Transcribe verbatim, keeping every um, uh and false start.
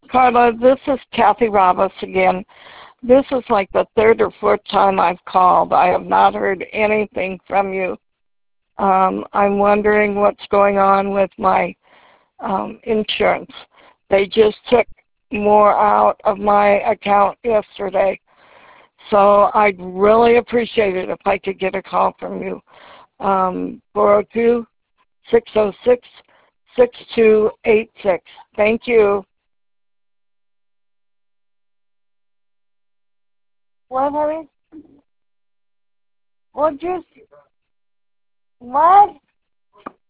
Carla, this is Kathy Roberts again. This is like the third or fourth time I've called. I have not heard anything from you. Um, I'm wondering what's going on with my um, insurance. They just took more out of my account yesterday. So I'd really appreciate it if I could get a call from you. Um, four oh two, six oh six, six two eight six. Thank you. What, honey? What just, what?